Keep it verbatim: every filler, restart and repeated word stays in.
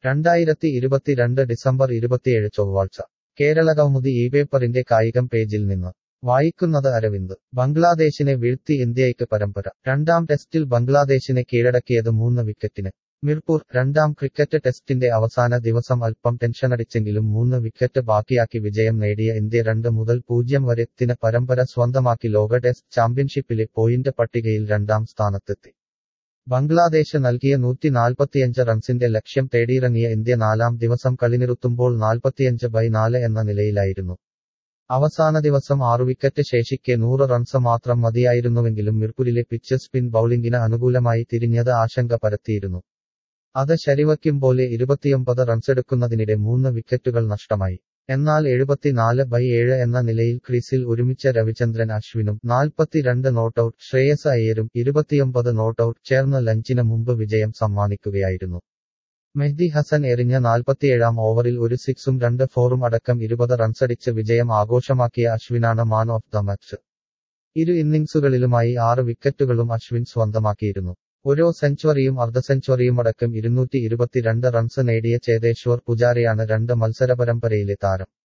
രണ്ടായിരത്തി ഇരുപത്തിരണ്ട് ഡിസംബർ ഇരുപത്തിയേഴ് ചൊവ്വാഴ്ച കേരളകൗമുദി ഈ പേപ്പറിന്റെ കായികം പേജിൽ നിന്ന് വായിക്കുന്നത് അരവിന്ദ് ബംഗ്ലാദേശിനെ വീഴ്ത്തി ഇന്ത്യയ്ക്ക് പരമ്പര രണ്ടാം ടെസ്റ്റിൽ ബംഗ്ലാദേശിനെ കീഴടക്കിയത് മൂന്ന് വിക്കറ്റിന് മിർപൂർ രണ്ടാം ക്രിക്കറ്റ് ടെസ്റ്റിന്റെ അവസാന ദിവസം അല്പം ടെൻഷനടിച്ചെങ്കിലും മൂന്ന് വിക്കറ്റ് ബാക്കിയാക്കി വിജയം നേടിയ ഇന്ത്യ രണ്ട് മുതൽ പൂജ്യം വരെ ത്തിന് പരമ്പര സ്വന്തമാക്കി ലോക ടെസ്റ്റ് ചാമ്പ്യൻഷിപ്പിലെ പോയിന്റ് പട്ടികയിൽ രണ്ടാം സ്ഥാനത്തെത്തി ബംഗ്ലാദേശ് നൽകിയ നൂറ്റി നാൽപ്പത്തിയഞ്ച് റൺസിന്റെ ലക്ഷ്യം തേടിയിറങ്ങിയ ഇന്ത്യ നാലാം ദിവസം കളിനിറുത്തുമ്പോൾ നാൽപ്പത്തിയഞ്ച് ബൈ നാല് എന്ന നിലയിലായിരുന്നു അവസാന ദിവസം ആറു വിക്കറ്റ് ശേഷിക്കെ നൂറ് റൺസ് മാത്രം മതിയായിരുന്നുവെങ്കിലും മിർപൂരിലെ പിച്ച് സ്പിൻ ബൌളിംഗിന് അനുകൂലമായി തിരിഞ്ഞത് ആശങ്ക പരത്തിയിരുന്നു അത് ശരിവയ്ക്കുമ്പോലെ ഇരുപത്തിയൊമ്പത് റൺസെടുക്കുന്നതിനിടെ മൂന്ന് വിക്കറ്റുകൾ നഷ്ടമായി എന്നാൽ എഴുപത്തിനാല് ബൈ ഏഴ് എന്ന നിലയിൽ ക്രീസിൽ ഒരുമിച്ച രവിചന്ദ്രൻ അശ്വിനും നാൽപ്പത്തിരണ്ട് നോട്ടൌട്ട് ശ്രേയസ് അയ്യരും ഇരുപത്തിയൊമ്പത് നോട്ടൌട്ട് ചേർന്ന് ലഞ്ചിന് മുമ്പ് വിജയം സമ്മാനിക്കുകയായിരുന്നു മെഹ്ദി ഹസൻ എറിഞ്ഞ നാൽപ്പത്തിയേഴാം ഓവറിൽ ഒരു സിക്സും രണ്ട് ഫോറും അടക്കം ഇരുപത് റൺസടിച്ച് വിജയം ആഘോഷമാക്കിയ അശ്വിനാണ് മാൻ ഓഫ് ദ മാച്ച് ഇരു ഇന്നിംഗ്സുകളിലുമായി ആറ് വിക്കറ്റുകളും അശ്വിൻ സ്വന്തമാക്കിയിരുന്നു ഓരോ സെഞ്ചുറിയും അർദ്ധ സെഞ്ചുറിയുമടക്കം ഇരുന്നൂറ്റി ഇരുപത്തിരണ്ട് റൺസ് നേടിയ ചേതേശ്വർ പുജാരയാണ് രണ്ട് മത്സര പരമ്പരയിലെ താരം